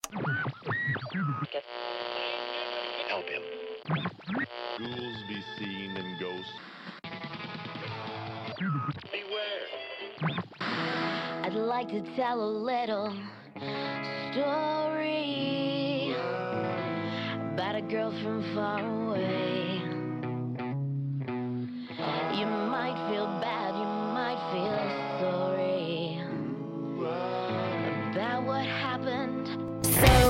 Help him. Ghouls be seen and ghosts. Beware. I'd like to tell a little story about a girl from far away. You might feel bad, you might feel sorry about what happened. So